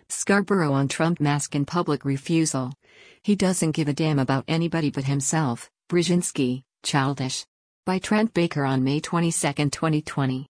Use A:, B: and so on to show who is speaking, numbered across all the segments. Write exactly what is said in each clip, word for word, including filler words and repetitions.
A: Scarborough on Trump mask in public refusal. He doesn't give a damn about anybody but himself. Brzezinski, childish. By Trent Baker on May twenty-second, twenty twenty.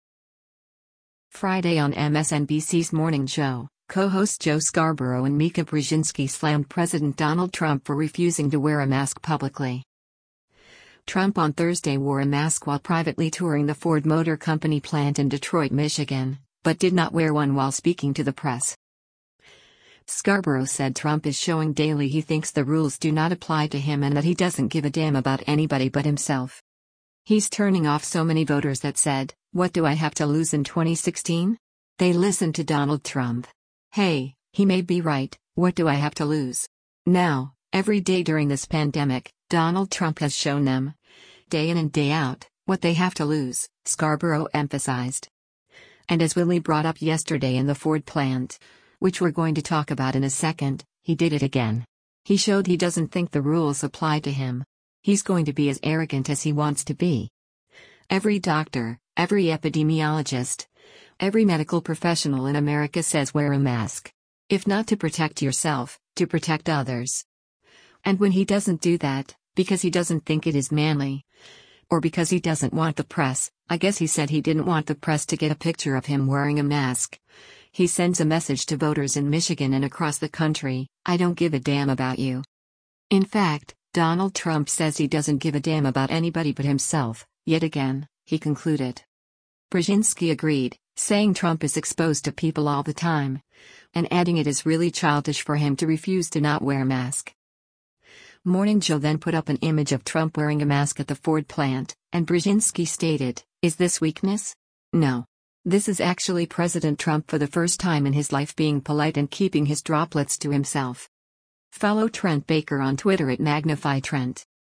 A: Friday on M S N B C's Morning Joe, co-hosts Joe Scarborough and Mika Brzezinski slammed President Donald Trump for refusing to wear a mask publicly. Trump on Thursday wore a mask while privately touring the Ford Motor Company plant in Detroit, Michigan, but did not wear one while speaking to the press. Scarborough said Trump is showing daily he thinks the rules do not apply to him and that he doesn't give a damn about anybody but himself. He's turning off so many voters that said, "What do I have to lose in twenty sixteen? They listened to Donald Trump. Hey, he may be right, what do I have to lose?" Now, every day during this pandemic, Donald Trump has shown them, day in and day out, what they have to lose, Scarborough emphasized. And as Willie brought up yesterday in the Ford plant, which we're going to talk about in a second, he did it again. He showed he doesn't think the rules apply to him. He's going to be as arrogant as he wants to be. Every doctor, every epidemiologist, every medical professional in America says wear a mask. If not to protect yourself, to protect others. And when he doesn't do that, because he doesn't think it is manly, or because he doesn't want the press, I guess he said he didn't want the press to get a picture of him wearing a mask, he sends a message to voters in Michigan and across the country, "I don't give a damn about you." In fact, Donald Trump says he doesn't give a damn about anybody but himself, yet again, he concluded. Brzezinski agreed, saying Trump is exposed to people all the time, and adding it is really childish for him to refuse to not wear a mask. Morning Joe then put up an image of Trump wearing a mask at the Ford plant, and Brzezinski stated, "Is this weakness? No. This is actually President Trump for the first time in his life being polite and keeping his droplets to himself." Follow Trent Baker on Twitter at Magnify Trent.